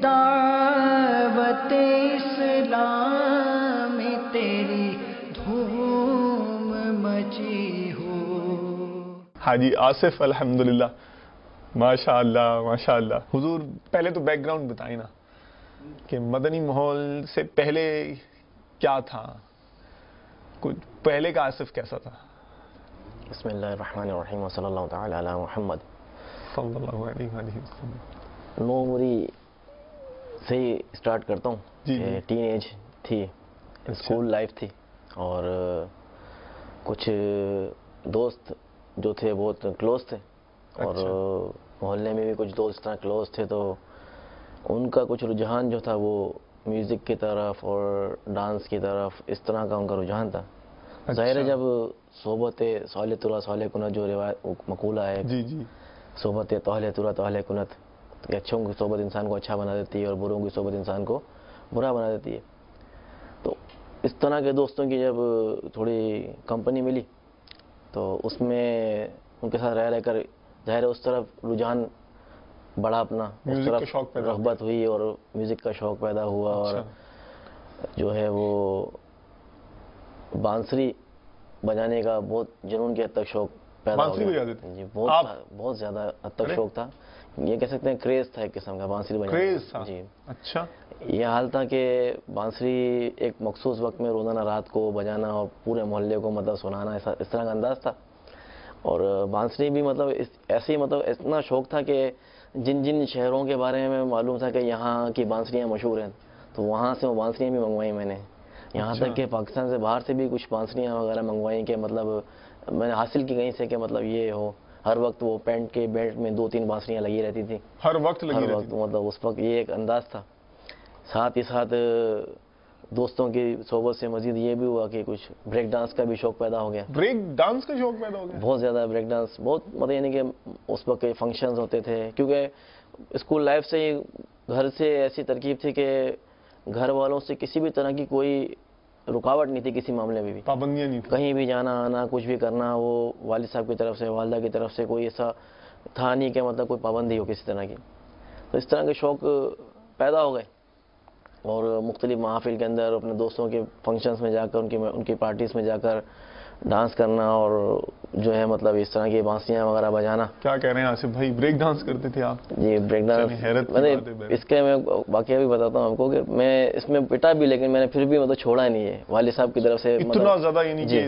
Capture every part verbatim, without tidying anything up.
دعوت اسلام میں تیری دھوم مچی ہو. حاجی آصف الحمدللہ، ماشاء اللہ ماشاء اللہ. حضور پہلے تو بیک گراؤنڈ بتائیں نا کہ مدنی ماحول سے پہلے کیا تھا، کچھ پہلے کا آصف کیسا تھا؟ بسم اللہ الرحمن الرحیم وصلی اللہ تعالی علی محمد صلی اللہ علیہ وآلہ وسلم. نو عمری سے ہی اسٹارٹ کرتا ہوں. جی جی. ٹین ایج تھی، اسکول لائف تھی، اور کچھ دوست جو تھے بہت کلوز تھے، اور محلے میں بھی کچھ دوست طرح کلوز تھے، تو ان کا کچھ رجحان جو تھا وہ میوزک کی طرف اور ڈانس کی طرف، اس طرح کا ان کا رجحان تھا. ظاہر ہے جب صحبت صالح ترا صالح کنت جو روایت مقولہ ہے، جی جی، صحبت طاہل ترا طاہل کنت، کہ اچھوں کی صحبت انسان کو اچھا بنا دیتی ہے اور بروں کی صحبت انسان کو برا بنا دیتی ہے. تو اس طرح کے دوستوں کی جب تھوڑی کمپنی ملی تو اس میں ان کے ساتھ رہ رہ کر ظاہر ہے اس طرف رجحان بڑھا، اپنا اس طرف رغبت ہوئی اور میوزک کا شوق پیدا ہوا. اور جو ہے وہ بانسری بجانے کا بہت جنون کے حد تک شوق پیدا ہو گیا. جی بہت بہت زیادہ حد تک شوق تھا، یہ کہہ سکتے ہیں کریز تھا ایک قسم کا بانسری بجانے کا. جی اچھا. یہ حال تھا کہ بانسری ایک مخصوص وقت میں روزانہ رات کو بجانا اور پورے محلے کو مطلب سنانا، اس طرح کا انداز تھا. اور بانسری بھی مطلب ایسے ہی مطلب اتنا شوق تھا کہ جن جن شہروں کے بارے میں معلوم تھا کہ یہاں کی بانسریاں مشہور ہیں تو وہاں سے وہ بانسریاں بھی منگوائی میں نے. یہاں تک کہ پاکستان سے باہر سے بھی کچھ بانسریاں وغیرہ منگوائیں کہ مطلب میں نے حاصل کی کہیں سے کہ مطلب یہ ہو. ہر وقت وہ پینٹ کے بیلٹ میں دو تین بانسریاں لگی رہتی تھیں ہر وقت لگی ہر وقت مطلب اس وقت یہ ایک انداز تھا. ساتھ ہی ساتھ دوستوں کی صحبت سے مزید یہ بھی ہوا کہ کچھ بریک ڈانس کا بھی شوق پیدا ہو گیا. بریک ڈانس کا شوق پیدا ہو گیا بہت زیادہ. بریک ڈانس بہت مطلب یعنی کہ اس وقت فنکشنز ہوتے تھے، کیونکہ اسکول لائف سے ہی گھر سے ایسی ترکیب تھی کہ گھر والوں سے کسی بھی طرح کی کوئی رکاوٹ نہیں تھی، کسی معاملے میں بھی پابندیاں نہیں تھی. کہیں بھی جانا آنا کچھ بھی کرنا، وہ والد صاحب کی طرف سے والدہ کی طرف سے کوئی ایسا تھا نہیں کہ مطلب کوئی پابندی ہو کسی طرح کی. تو اس طرح کے شوق پیدا ہو گئے اور مختلف محافل کے اندر اپنے دوستوں کے فنکشنز میں جا کر ان کی ان کی پارٹیز میں جا کر ڈانس کرنا اور جو ہے مطلب اس طرح کی بانسریاں وغیرہ بجانا. کیا کہہ رہے ہیں آصف بھائی، بریک ڈانس کرتے تھے آپ؟ جی بریک ڈانس. میں اس کے میں واقعہ بھی بتاتا ہوں آپ کو کہ میں اس میں پٹا بھی لیکن میں نے پھر بھی مطلب چھوڑا نہیں ہے والد صاحب کی طرف سے. اتنا زیادہ یعنی کہ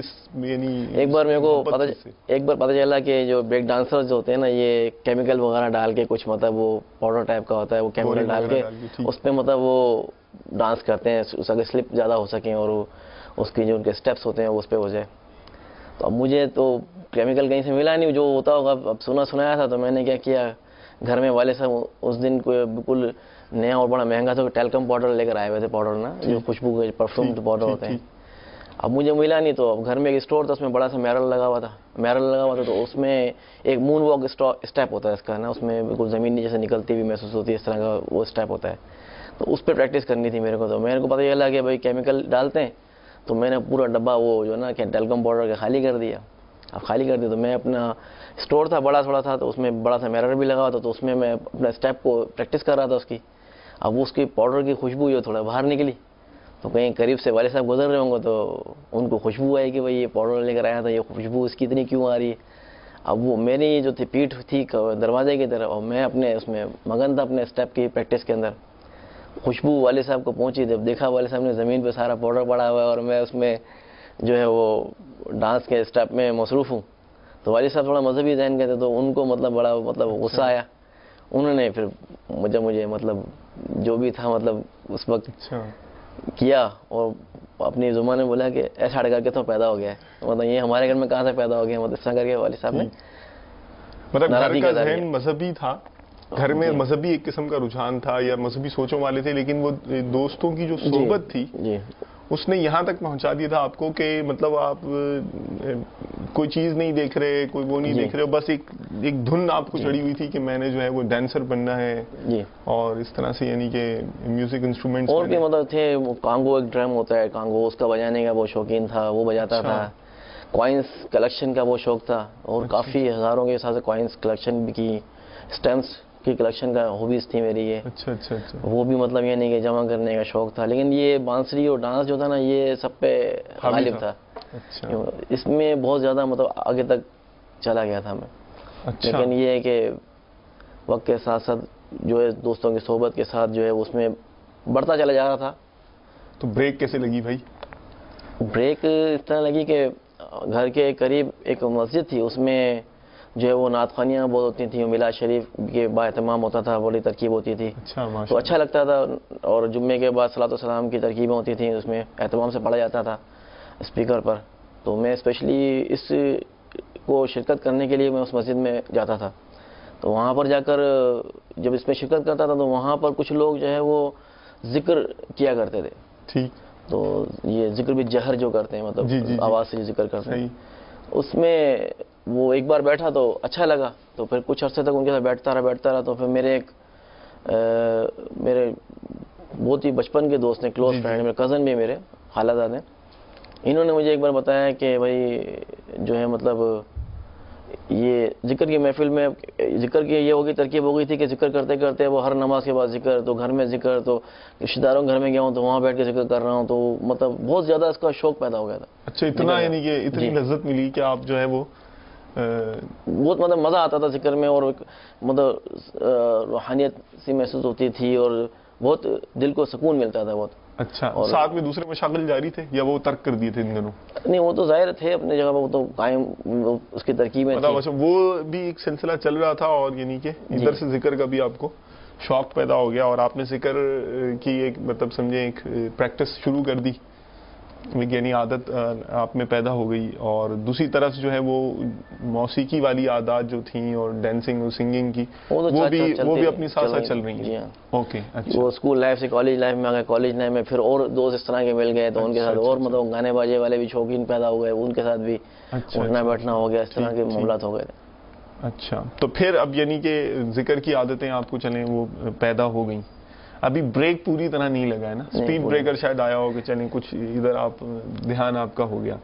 ایک بار میرے کو پتہ ایک بار پتہ چلا کہ جو بریک ڈانسرز جو ہوتے ہیں نا یہ کیمیکل وغیرہ ڈال کے کچھ مطلب وہ پاؤڈر ٹائپ کا ہوتا ہے، وہ کیمیکل ڈال کے اس پہ مطلب وہ ڈانس کرتے ہیں اس اگر سلپ زیادہ ہو سکیں اور اس کی جو ان کے اسٹیپس ہوتے ہیں اس پہ ہو جائے. تو اب مجھے تو کیمیکل کہیں سے ملا نہیں، جو ہوتا ہوگا اب سنا سنایا تھا. تو میں نے کیا کیا گھر میں والد صاحب اس دن کوئی بالکل نیا اور بڑا مہنگا تھا ٹیلکم پاؤڈر لے کر آئے ہوئے تھے، پاؤڈر نا جو خوشبو کے پرفیومڈ پاؤڈر ہوتے ہیں. اب مجھے ملا نہیں تو اب گھر میں ایک اسٹور تھا، اس میں بڑا سا میرل لگا ہوا تھا میرل لگا ہوا تھا تو اس میں ایک مون واک اسٹیپ ہوتا ہے اس کا نا، اس میں بالکل زمین نیچے سے نکلتی ہوئی محسوس ہوتی ہے، اس طرح کا وہ اسٹیپ ہوتا ہے. تو اس پہ پریکٹس کرنی تھی میرے کو. تو میرے کو پتہ چلا کہ بھائی کیمیکل ڈالتے ہیں، تو میں نے پورا ڈبہ وہ جو نا کہ ٹیلکم پاؤڈر کا خالی کر دیا. اب خالی کر دیا تو میں اپنا اسٹور تھا بڑا تھوڑا تھا تو اس میں بڑا سا میرر بھی لگا ہوا تھا، تو اس میں میں اپنا اسٹیپ کو پریکٹس کر رہا تھا اس کی. اب اس کی پاؤڈر کی خوشبو جو تھوڑا باہر نکلی تو کہیں قریب سے والد صاحب گزر رہے ہوں گے تو ان کو خوشبو آئی کہ بھائی یہ پاؤڈر لے کر آیا تھا، یہ خوشبو اس کی اتنی کیوں آ رہی ہے. اب وہ میری جو تھی پیٹھ تھی دروازے کی طرف اور میں اپنے اس میں مگن تھا اپنے اسٹیپ کی پریکٹس کے اندر. خوشبو والد صاحب کو پہنچی، جب دیکھا والد صاحب نے زمین پہ سارا پاؤڈر پڑا ہوا ہے اور میں اس میں جو ہے وہ ڈانس کے اسٹیپ میں مصروف ہوں. تو والد صاحب تھوڑا مذہبی ذہن کے تھے تو ان کو مطلب بڑا مطلب غصہ آیا. انہوں نے پھر مجھے مجھے مطلب جو بھی تھا مطلب اس وقت کیا اور اپنی زبان میں بولا کہ ایسا کر کے تو پیدا ہو گیا ہے، مطلب یہ ہمارے گھر میں کہاں سے پیدا ہو گیا، مطلب اس طرح کر کے والد صاحب نے مطلب گھر کا ذہن مذہبی تھا، گھر میں مذہبی ایک قسم کا رجحان تھا یا مذہبی سوچوں والے تھے، لیکن وہ دوستوں کی جو صحبت تھی اس نے یہاں تک پہنچا دیا تھا آپ کو کہ مطلب آپ کوئی چیز نہیں دیکھ رہے، کوئی وہ نہیں دیکھ رہے، بس ایک ایک دھن آپ کو چڑھی ہوئی تھی کہ میں نے جو ہے وہ ڈانسر بننا ہے اور اس طرح سے یعنی کہ میوزک انسٹرومنٹس اور بھی مطلب تھے. کانگو ایک ڈرم ہوتا ہے، کانگو اس کا بجانے کا بہت شوقین تھا، وہ بجاتا تھا. کوائنس کلیکشن کا بہت شوق تھا اور کافی ہزاروں کے حساب سے کوائنس کلیکشن بھی کی، اسٹیمپس کی کلیکشن کا ہابیز تھی میری یہ. اچھا اچھا اچھا. وہ بھی مطلب یہ نہیں کہ جمع کرنے کا شوق تھا, لیکن یہ بانسری اور ڈانس جو تھا نا یہ سب پہ غالب تھا. اچھا. اس میں بہت زیادہ مطلب آگے تک چلا گیا تھا میں. اچھا. لیکن یہ ہے کہ وقت کے ساتھ ساتھ جو ہے دوستوں کی صحبت کے ساتھ جو ہے اس میں بڑھتا چلا جا رہا تھا. تو بریک کیسے لگی بھائی؟ بریک اس طرح لگی کہ گھر کے قریب ایک مسجد تھی, اس میں جو ہے وہ نعت خوانیاں بہت ہوتی تھیں, میلاد شریف کے با اہتمام ہوتا تھا, بڑی ترکیب ہوتی تھی. اچھا. تو اچھا لگتا تھا. اور جمعے کے بعد صلاۃ والسلام کی ترکیبیں ہوتی تھیں, اس میں اہتمام سے پڑھا جاتا تھا اسپیکر پر. تو میں اسپیشلی اس کو شرکت کرنے کے لیے میں اس مسجد میں جاتا تھا. تو وہاں پر جا کر جب اس میں شرکت کرتا تھا تو وہاں پر کچھ لوگ جو ہے وہ ذکر کیا کرتے تھے. ٹھیک. تو یہ ذکر بھی جہر جو کرتے ہیں, مطلب جی جی آواز سے ذکر کرتے ہیں. اس میں وہ ایک بار بیٹھا تو اچھا لگا, تو پھر کچھ عرصے تک ان کے ساتھ بیٹھتا رہا بیٹھتا رہا تو پھر میرے ایک میرے بہت ہی بچپن کے دوست ہیں, کلوز فرینڈ, میرے کزن بھی میرے خالہ زاد ہیں, انہوں نے مجھے ایک بار بتایا کہ بھائی جو ہے مطلب یہ ذکر کی محفل میں ذکر کی یہ ہوگی ترکیب ہو گئی تھی کہ ذکر کرتے کرتے وہ ہر نماز کے بعد ذکر, تو گھر میں ذکر, تو رشتے داروں کے گھر میں گیا ہوں تو وہاں بیٹھ کے ذکر کر رہا ہوں, تو مطلب بہت زیادہ اس کا شوق پیدا ہو گیا تھا. اچھا. اتنا یعنی کہ اتنی لذت ملی کہ آپ جو ہے وہ بہت مطلب مزہ آتا تھا ذکر میں, اور مطلب روحانیت سی محسوس ہوتی تھی اور بہت دل کو سکون ملتا تھا بہت. اچھا. اور ساتھ میں دوسرے مشاغل جاری تھے یا وہ ترک کر دیے تھے ان دنوں؟ نہیں, وہ تو ظاہر تھے اپنی جگہ پہ, وہ تو قائم اس کی ترکیب میں تھی. وہ بھی ایک سلسلہ چل رہا تھا, اور یعنی کہ ادھر سے ذکر کا بھی آپ کو شوق پیدا ہو گیا اور آپ نے ذکر کی ایک مطلب سمجھے ایک پریکٹس شروع کر دی, یعنی عادت آپ میں پیدا ہو گئی. اور دوسری طرف جو ہے وہ موسیقی والی عادات جو تھیں اور ڈانسنگ اور سنگنگ کی وہ بھی وہ بھی اپنی ساتھ ساتھ چل رہی ہیں. اوکے. اچھا. وہ اسکول لائف سے کالج لائف میں آ گئے, کالج لائف میں پھر اور دوست اس طرح کے مل گئے تو ان کے ساتھ اور مطلب گانے باجے والے بھی شوقین پیدا ہو گئے, ان کے ساتھ بھی اٹھنا بیٹھنا ہو گیا, اس طرح کے معاملات ہو گئے. اچھا. تو پھر اب یعنی کہ ذکر کی عادتیں آپ کو چلیں وہ پیدا ہو گئیں, ابھی بریک پوری طرح نہیں لگا ہے نا, اسپیڈ بریکر شاید آیا ہو کہ چلیں کچھ ادھر آپ دھیان آپ کا ہو گیا.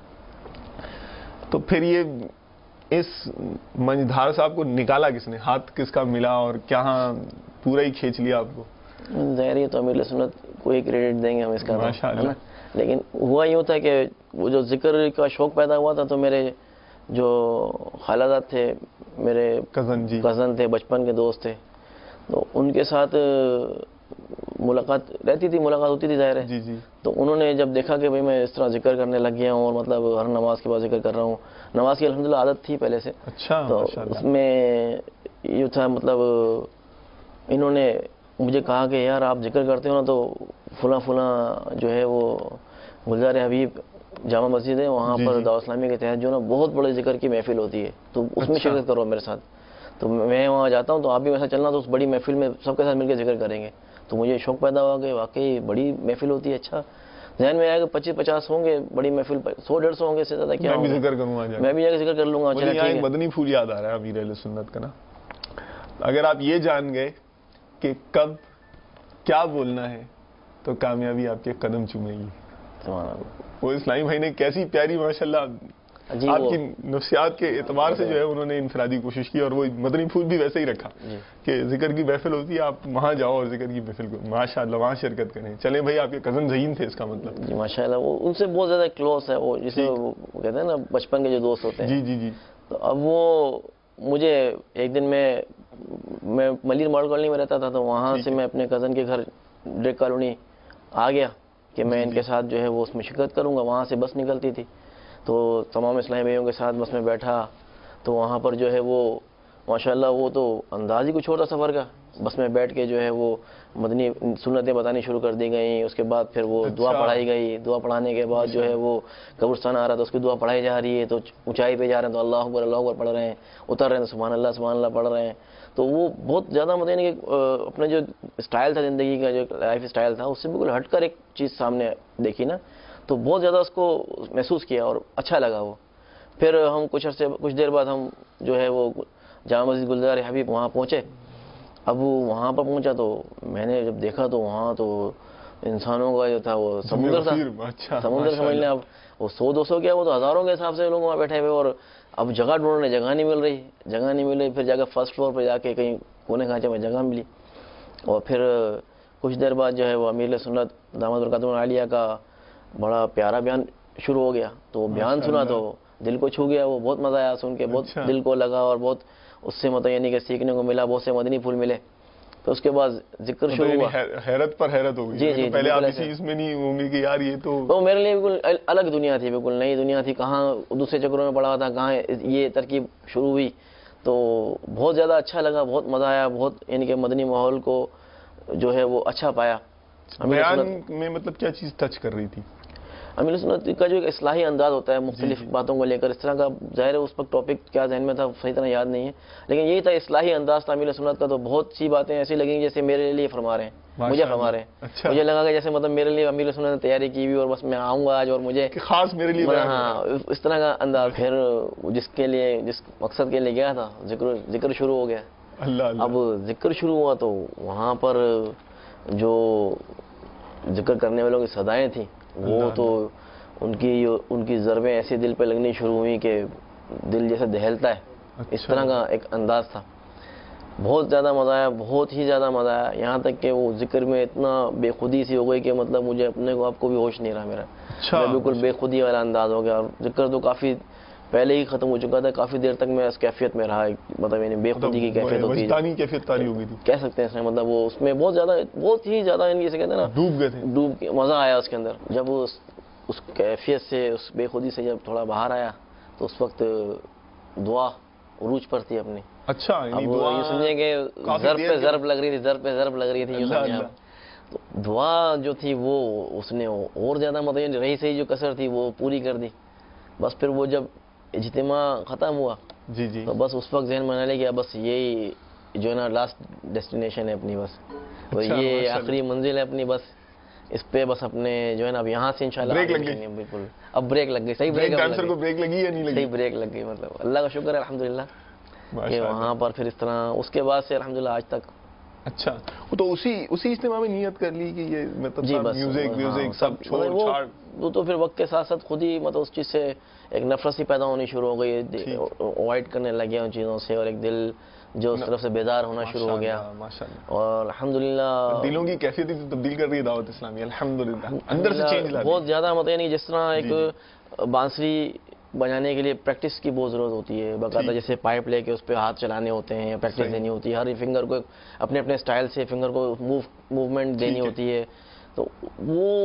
تو پھر یہ اس منجھدھار صاحب کو نکالا کس نے, ہاتھ کس کا ملا اور کہاں پورا ہی کھینچ لیا آپ کو؟ ظاہر یہ تو امیر سنت کو ہی کریڈٹ دیں گے ہم اس کا, ماشاءاللہ. لیکن ہوا یوں تھا کہ وہ جو ذکر کا شوق پیدا ہوا تھا تو میرے جو خالہ زاد تھے, میرے کزن جی کزن تھے, بچپن کے دوست تھے, تو ان کے ساتھ ملاقات رہتی تھی, ملاقات ہوتی تھی ظاہر ہے. جی جی. تو انہوں نے جب دیکھا کہ بھئی میں اس طرح ذکر کرنے لگ گیا ہوں اور مطلب ہر نماز کے بعد ذکر کر رہا ہوں, نماز کی الحمدللہ عادت تھی پہلے سے. اچھا. تو اس میں یہ تھا مطلب انہوں نے مجھے کہا کہ یار آپ ذکر کرتے ہو نا, تو فلاں فلاں جو ہے وہ گلزار حبیب جامع مسجد ہے, وہاں پر دعوت اسلامی کے تحت جو نا بہت بڑے ذکر کی محفل ہوتی ہے, تو اس میں شرکت کرو میرے ساتھ. تو میں وہاں جاتا ہوں تو آپ بھی میرے ساتھ چلنا, تو اس بڑی محفل میں سب کے ساتھ مل کے ذکر کریں گے. تو مجھے شوق پیدا ہوا کہ واقعی بڑی محفل ہوتی ہے. اچھا ذہن میں آیا کہ پچیس پچاس ہوں گے, بڑی محفل سو ڈیڑھ سو ہوں گے, اس سے زیادہ کیا, میں بھی ذکر کروں گا, میں بھی جا کے ذکر کر لوں گا. چلیں ٹھیک ہے. مدنی پھول یاد آ رہا ہے امیر اہل سنت کا نا, اگر آپ یہ جان گئے کہ کب کیا بولنا ہے تو کامیابی آپ کے قدم چومے گی. وہ اسلامی بھائی نے کیسی پیاری ماشاءاللہ آپ کی نفسیات کے اعتبار سے جو ہے انہوں نے انفرادی کوشش کی, اور وہ مدنی پھول بھی ویسے ہی رکھا کہ ذکر کی محفل ہوتی ہے, آپ وہاں جاؤ اور ذکر کی محفل کو ماشاءاللہ وہاں شرکت کریں. چلیں بھائی آپ کے کزن ذہین تھے اس کا مطلب. جی ماشاءاللہ, وہ ان سے بہت زیادہ کلوز ہے, وہ جسے وہ کہتے ہیں نا بچپن کے جو دوست ہوتے ہیں. جی جی جی. تو اب وہ مجھے ایک دن میں میں ملیر ماڈل کالونی میں رہتا تھا, تو وہاں سے میں اپنے کزن کے گھر ڈریک کالونی آ گیا کہ میں ان کے ساتھ جو ہے وہ اس میں شرکت کروں گا. وہاں سے بس نکلتی تھی, تو تمام اسلامی بھائیوں کے ساتھ بس میں بیٹھا, تو وہاں پر جو ہے وہ ماشاءاللہ وہ تو انداز ہی کچھ اور تھا سفر کا. بس میں بیٹھ کے جو ہے وہ مدنی سنتیں بتانی شروع کر دی گئیں. اس کے بعد پھر وہ دعا پڑھائی گئی. دعا پڑھانے کے بعد جو ہے وہ قبرستان آ رہا تھا, اس کی دعا پڑھائی جا رہی ہے, تو اونچائی پہ جا رہے ہیں تو اللہ اکبر اللہ اکبر پڑھ رہے ہیں, اتر رہے ہیں تو سبحان اللہ سبحان اللہ پڑھ رہے ہیں. تو وہ بہت زیادہ مطلب کہ اپنا جو اسٹائل تھا زندگی کا, جو لائف اسٹائل تھا, اس سے بالکل ہٹ کر ایک چیز سامنے دیکھی نا, تو بہت زیادہ اس کو محسوس کیا اور اچھا لگا وہ. پھر ہم کچھ عرصے کچھ دیر بعد ہم جو ہے وہ جامع مسجد گلزار حبیب وہاں پہنچے. اب وہ وہاں پر پہنچا تو میں نے جب دیکھا تو وہاں تو انسانوں کا جو تھا وہ سمندر تھا. سمندر سمجھ لیں, اب وہ سو دو سو کیا, وہ تو ہزاروں کے حساب سے لوگ وہاں بیٹھے ہوئے, اور اب جگہ ڈھونڈنے جگہ نہیں مل رہی جگہ نہیں مل رہی پھر جا کے فرسٹ فلور پہ جا کے کہیں کونے کھانچے میں جگہ ملی. اور پھر کچھ دیر بعد جو ہے وہ امیر سنت داماد برکاتہ عالیہ کا بڑا پیارا بیان شروع ہو گیا. تو بیان سنا تو دل کو چھو گیا, وہ بہت مزہ آیا سن کے, بہت دل کو لگا اور بہت اس سے مطلب یعنی کہ سیکھنے کو ملا, بہت سے مدنی پھول ملے. تو اس کے بعد ذکر شروع ہوا. حیرت پر حیرت ہو گئی. جی جی, پہلے آپ اسی اس میں نہیں ہوں گے کہ یار یہ تو تو میرے لیے بالکل الگ دنیا تھی, بالکل نئی دنیا تھی. کہاں دوسرے چکروں میں پڑا تھا, کہاں یہ ترکیب شروع ہوئی. تو بہت زیادہ اچھا لگا, بہت مزہ آیا, بہت یعنی کہ مدنی ماحول کو جو ہے وہ اچھا پایا. بیان میں مطلب کیا چیز ٹچ کر رہی تھی؟ امیر سنت کا جو ایک اصلاحی انداز ہوتا ہے مختلف باتوں کو لے کر, اس طرح کا ظاہر ہے اس وقت ٹاپک کیا ذہن میں تھا صحیح طرح یاد نہیں ہے, لیکن یہی تھا اصلاحی انداز تھا امیر سنت کا. تو بہت سی باتیں ایسی لگیں جیسے میرے لیے فرما رہے ہیں, مجھے فرما رہے ہیں. مجھے لگا کہ جیسے مطلب میرے لیے امیر سنت نے تیاری کی ہوئی اور بس میں آؤں گا آج اور مجھے خاص میرے لیے, ہاں اس طرح کا انداز. پھر جس کے لیے جس مقصد کے لیے گیا تھا ذکر ذکر شروع ہو گیا. اب ذکر شروع ہوا تو وہاں پر جو ذکر کرنے والوں کی صدائیں تھیں وہ تو ان کی ان کی ضربیں ایسی دل پہ لگنی شروع ہوئی کہ دل جیسے دہلتا ہے, اس طرح کا ایک انداز تھا. بہت زیادہ مزہ آیا, بہت ہی زیادہ مزہ آیا. یہاں تک کہ وہ ذکر میں اتنا بے خودی سی ہو گئی کہ مطلب مجھے اپنے کو آپ کو بھی ہوش نہیں رہا میرا. بالکل بے خودی والا انداز ہو گیا. اور ذکر تو کافی پہلے ہی ختم ہو چکا تھا, کافی دیر تک میں اس کیفیت میں رہا, مطلب یعنی بے خودی کی کیفیت ہوتی ہے, کہہ سکتے ہیں اس میں. مطلب وہ اس میں بہت زیادہ بہت ہی زیادہ ان سے کہتے ہیں نا ڈوب گئے تھے, ڈوب مزہ آیا اس کے اندر. جب اس اس کیفیت سے, اس بے خودی سے جب تھوڑا باہر آیا تو اس وقت دعا عروج پر تھی اپنی. اچھا اب یہ سمجھیں کہ ضرب پہ ضرب لگ رہی تھی, ضرب پہ ضرب لگ رہی تھی, یہ سمجھیں آپ. تو دعا جو تھی وہ اس نے اور زیادہ مطلب رہی سہی جو کسر تھی وہ پوری کر دی. بس پھر وہ جب اجتماع ختم ہوا جی جی تو بس اس وقت ذہن میں نہ لے گیا بس یہی جو ہے نا لاسٹ ڈیسٹینیشن ہے اپنی, بس یہ آخری منزل ہے اپنی, بس اس پہ بس اپنے جو ہے نا اب یہاں سے انشاءاللہ بریک لگ گئی. بالکل اب بریک لگ گئی, صحیح بریک ڈانسر کو بریک لگی یا نہیں لگی؟ صحیح بریک لگ گئی. مطلب اللہ کا شکر ہے الحمدللہ کہ وہاں پر پھر اس طرح اس کے بعد سے الحمدللہ آج تک. اچھا, تو اسی اسی اجتماع میں نیت کر لی کہ یہ مطلب جی بس میوزک میوزک سب چھوڑ چھاڑ. وہ تو پھر وقت کے ساتھ ساتھ خود ہی مطلب اس چیز سے ایک نفرت سی پیدا ہونی شروع ہو گئی, اوائڈ کرنے لگے ان چیزوں سے, اور ایک دل جو اس طرف سے بیدار ہونا شروع ہو گیا. اور الحمدللہ دلوں کی کیفیت تبدیل کر رہی ہے دعوت اسلامی الحمدللہ, اندر سے چینج لا بہت زیادہ. مطلب یعنی جس طرح ایک بانسری بجانے کے لیے پریکٹس کی بہت ضرورت ہوتی ہے باقاعدہ, جیسے پائپ لے کے اس پہ ہاتھ چلانے ہوتے ہیں یا پریکٹس دینی ہوتی ہے, ہر فنگر کو اپنے اپنے سٹائل سے فنگر کو موو موومنٹ دینی ہوتی ہے. تو وہ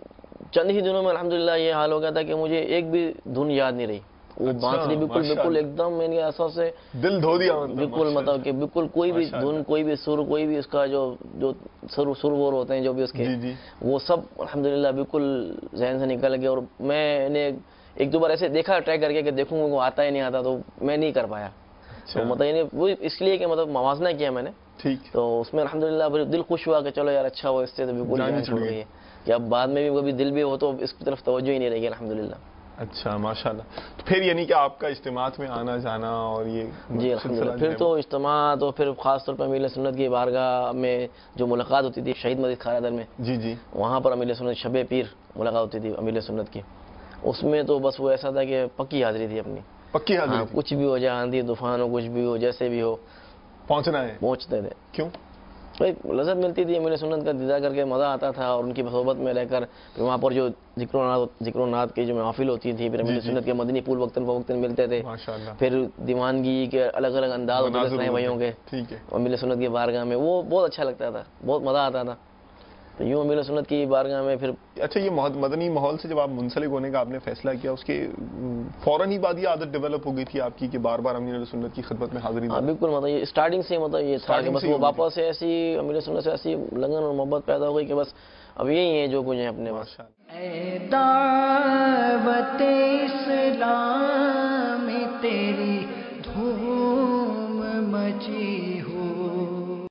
چند ہی دنوں میں الحمدللہ یہ حال ہو گیا تھا کہ مجھے ایک بھی دھن یاد نہیں رہی. وہ بانسری بالکل بالکل ایک دم میں نے ایسا سے دل دھو دیا, بالکل مطلب کہ بالکل کوئی بھی دھن, کوئی بھی سر, کوئی بھی اس کا جو جو سر سر وور ہوتے ہیں جو بھی اس کے, وہ سب الحمدللہ بالکل ذہن سے نکل گئے. اور میں نے ایک دو بار ایسے دیکھا ٹرائی کر کے کہ دیکھوں گا وہ آتا ہی نہیں آتا, تو میں نہیں کر پایا. تو مطلب یعنی وہ اس لیے کہ مطلب موازنہ کیا میں نے, تو اس میں الحمدللہ دل خوش ہوا کہ چلو یار اچھا ہو, اس سے تو بالکل جان چھوڑ گئی ہے کہ اب بعد میں بھی کبھی دل بھی ہو تو اس کی طرف توجہ ہی نہیں رہے گی الحمدللہ. اچھا ماشاءاللہ. تو پھر یعنی کہ آپ کا اجتماعات میں آنا جانا اور یہ جی الحمدللہ, پھر تو اجتماع تو پھر خاص طور پر امیر سنت کی بارگاہ میں جو ملاقات ہوتی تھی شہید مسجد خارا در میں, جی جی وہاں پر امیر سنت شب پیر ملاقات ہوتی تھی امیر سنت کی. اس میں تو بس وہ ایسا تھا کہ پکی حاضری تھی اپنی, پکی حاضری, کچھ بھی ہو جائے, آندھی طوفان ہو, کچھ بھی ہو, جیسے بھی ہو پہنچنا ہے, پہنچتے تھے. کیوں؟ لذت ملتی تھی امیر سنت کا دیدار کر کے, مزہ آتا تھا. اور ان کی صحبت میں رہ کر پھر وہاں پر جو ذکر و نعت ذکر و نعت کی جو محافل ہوتی تھی, پھر امیر سنت کے مدنی پھول وقتاً فوقتاً ملتے تھے. پھر دیوانگی کے الگ الگ انداز ہوتے تھے بھائیوں کے امیر سنت کی بارگاہ میں, وہ بہت اچھا لگتا تھا, بہت مزہ آتا تھا. تو یوں امیر سنت کی بارگاہ میں پھر. اچھا, یہ مدنی ماحول سے جب آپ منسلک ہونے کا آپ نے فیصلہ کیا, اس کے فوراً ہی بعد یہ عادت ڈیولپ ہو گئی تھی آپ کی کہ بار بار امیر سنت کی خدمت میں حاضری؟ ہاں بالکل, مطلب یہ اسٹارٹنگ سے مطلب یہ تھا کہ بس وہ واپس سے ایسی امیر سنت سے ایسی لگن اور محبت پیدا ہو گئی کہ بس اب یہی ہے جو کچھ ہے اپنے پاس. اے دعوت اسلام تیری دھوم مچی